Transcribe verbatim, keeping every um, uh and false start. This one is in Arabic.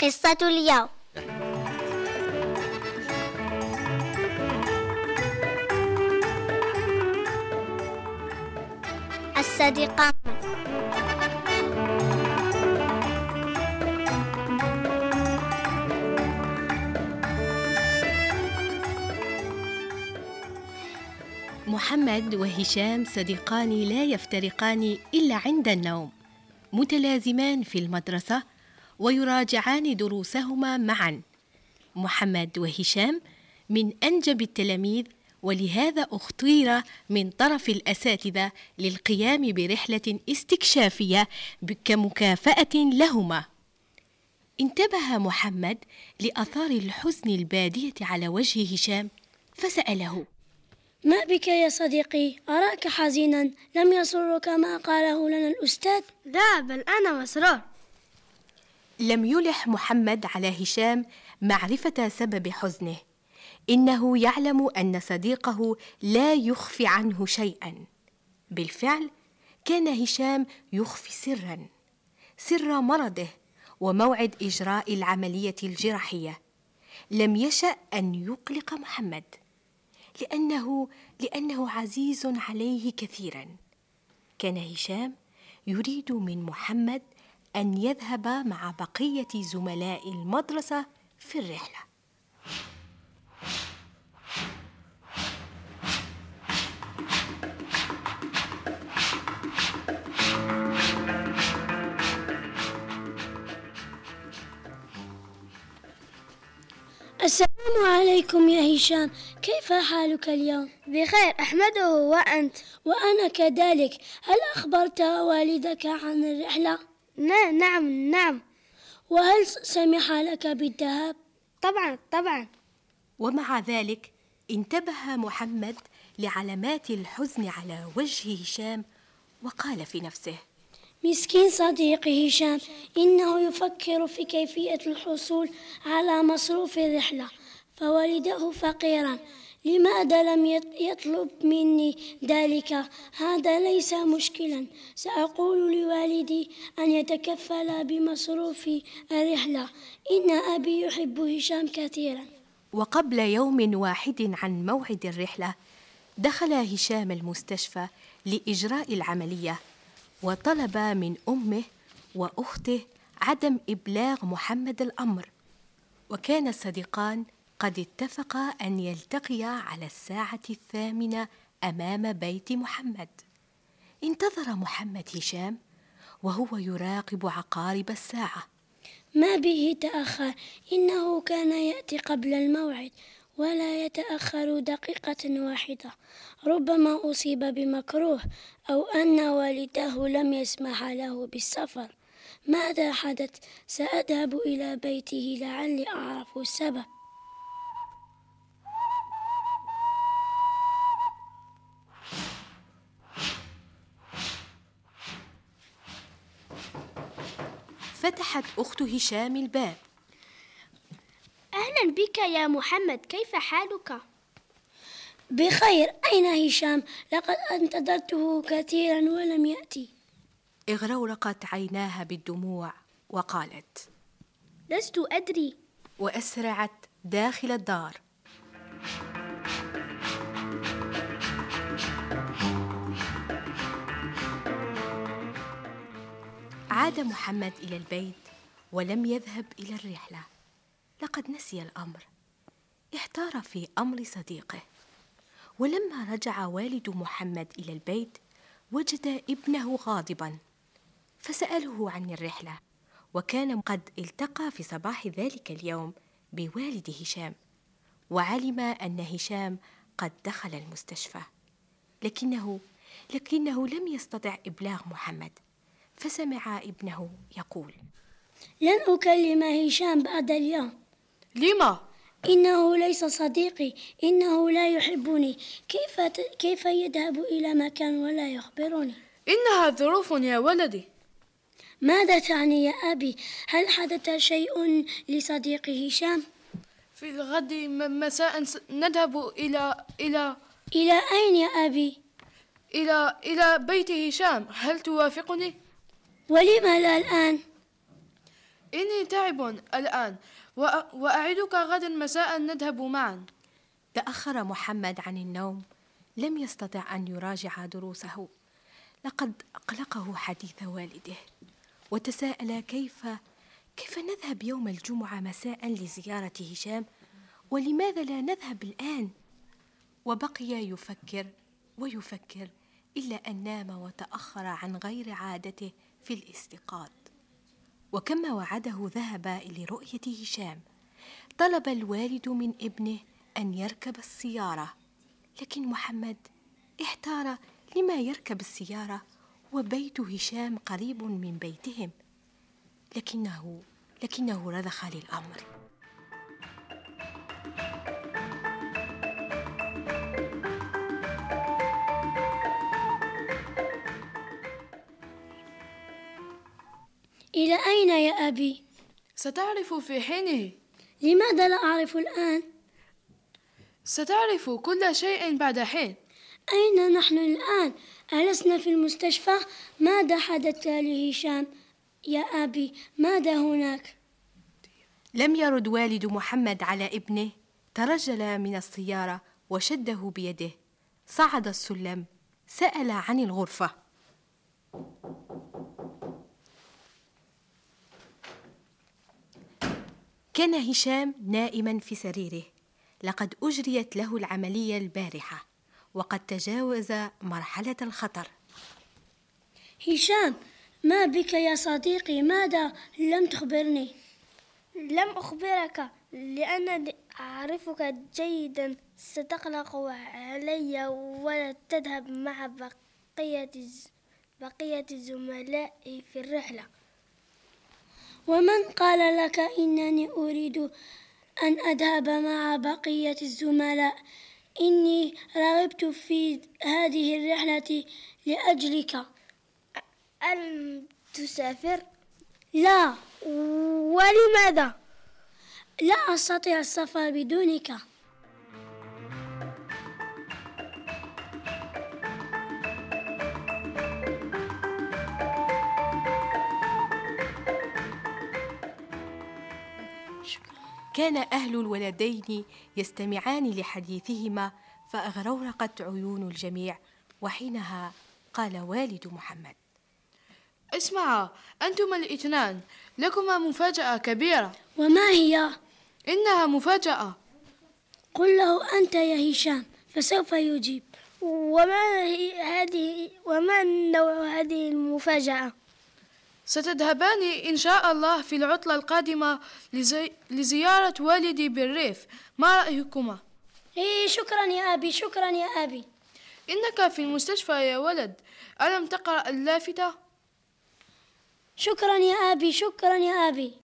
قصة اليوم. الصديقان. محمد وهشام صديقان لا يفترقان إلا عند النوم، متلازمان في المدرسة ويراجعان دروسهما معا. محمد وهشام من أنجب التلاميذ، ولهذا اختير من طرف الأساتذة للقيام برحلة استكشافية كمكافأة لهما. انتبه محمد لآثار الحزن البادية على وجه هشام فسأله: ما بك يا صديقي؟ أراك حزينا، لم يسرك ما قاله لنا الأستاذ؟ لا، بل أنا مسرور. لم يلح محمد على هشام معرفة سبب حزنه، إنه يعلم أن صديقه لا يخفي عنه شيئا. بالفعل كان هشام يخفي سرا سر مرضه وموعد إجراء العملية الجراحية. لم يشأ أن يقلق محمد لأنه لأنه عزيز عليه كثيرا. كان هشام يريد من محمد أن يذهب مع بقية زملاء المدرسة في الرحلة. السلام عليكم يا هشام، كيف حالك اليوم؟ بخير أحمده، وأنت؟ وأنا كذلك. هل أخبرت والدك عن الرحلة؟ نعم نعم نعم. وهل سمح لك بالذهاب؟ طبعا طبعا. ومع ذلك انتبه محمد لعلامات الحزن على وجه هشام وقال في نفسه: مسكين صديقي هشام، إنه يفكر في كيفية الحصول على مصروف الرحلة، فوالده فقيرا. لماذا لم يطلب مني ذلك؟ هذا ليس مشكلا، سأقول لوالدي أن يتكفل بمصروف الرحلة. إن أبي يحب هشام كثيرا. وقبل يوم واحد عن موعد الرحلة دخل هشام المستشفى لإجراء العملية، وطلب من أمه وأخته عدم إبلاغ محمد الأمر. وكان الصديقان قد اتفقا أن يلتقيا على الساعة الثامنة أمام بيت محمد. انتظر محمد هشام وهو يراقب عقارب الساعة. ما به تأخر، إنه كان يأتي قبل الموعد ولا يتأخر دقيقة واحدة. ربما أصيب بمكروه أو أن والده لم يسمح له بالسفر. ماذا حدث؟ سأذهب إلى بيته لعلي أعرف السبب. فتحت أخت هشام الباب. أهلا بك يا محمد، كيف حالك؟ بخير. أين هشام؟ لقد انتظرته كثيرا ولم يأتي. اغرورقت عيناها بالدموع وقالت: لست أدري. وأسرعت داخل الدار. عاد محمد إلى البيت ولم يذهب إلى الرحلة. لقد نسي الأمر، احتار في أمر صديقه. ولما رجع والد محمد إلى البيت وجد ابنه غاضبا، فسأله عن الرحلة، وكان قد التقى في صباح ذلك اليوم بوالد هشام، وعلم أن هشام قد دخل المستشفى، لكنه لكنه لم يستطع إبلاغ محمد. فسمع ابنه يقول: لن أكلم هشام بعد اليوم. لما؟ إنه ليس صديقي، إنه لا يحبني. كيف ت... كيف يذهب إلى مكان ولا يخبرني؟ إنها ظروف يا ولدي. ماذا تعني يا أبي؟ هل حدث شيء لصديقي هشام؟ في الغد مساء نذهب إلى إلى إلى أين يا أبي؟ إلى إلى بيت هشام، هل توافقني؟ ولم لا الآن؟ إني تعب الآن، وأ- وأعدك غدا مساء نذهب معا. تأخر محمد عن النوم، لم يستطع أن يراجع دروسه. لقد أقلقه حديث والده، وتساءل كيف كيف نذهب يوم الجمعة مساء لزيارة هشام، ولماذا لا نذهب الآن؟ وبقي يفكر ويفكر إلا أن نام وتأخر عن غير عادته في الاستيقاظ. وكما وعده ذهب لرؤية هشام. طلب الوالد من ابنه أن يركب السيارة، لكن محمد احتار لما يركب السيارة وبيت هشام قريب من بيتهم، لكنه لكنه رضخ للأمر. إلى أين يا أبي؟ ستعرف في حينه. لماذا لا أعرف الآن؟ ستعرف كل شيء بعد حين. أين نحن الآن؟ ألسنا في المستشفى؟ ماذا حدث لهشام؟ يا أبي ماذا هناك؟ لم يرد والد محمد على ابنه. ترجل من السيارة وشده بيده، صعد السلم، سأل عن الغرفة. كان هشام نائما في سريره، لقد أجريت له العملية البارحة، وقد تجاوز مرحلة الخطر. هشام، ما بك يا صديقي؟ ماذا لم تخبرني؟ لم أخبرك لأنني أعرفك جيدا. ستقلق علي ولا تذهب مع بقية بقية زملائي في الرحلة. ومن قال لك إنني أريد أن أذهب مع بقية الزملاء؟ إني رغبت في هذه الرحلة لأجلك. ألم تسافر؟ لا. ولماذا؟ لا أستطيع السفر بدونك. كان أهل الولدين يستمعان لحديثهما، فأغرورقت عيون الجميع. وحينها قال والد محمد: اسمعا أنتما الاثنان، لكما مفاجأة كبيرة. وما هي؟ إنها مفاجأة. قل له أنت يا هشام فسوف يجيب. وما هي هذه وما نوع هذه المفاجأة؟ ستذهبان إن شاء الله في العطلة القادمة لزي... لزيارة والدي بالريف. ما رأيكما؟ إيه، شكرا يا أبي، شكرا يا أبي. إنك في المستشفى يا ولد، ألم تقرأ اللافتة؟ شكرا يا أبي، شكرا يا أبي.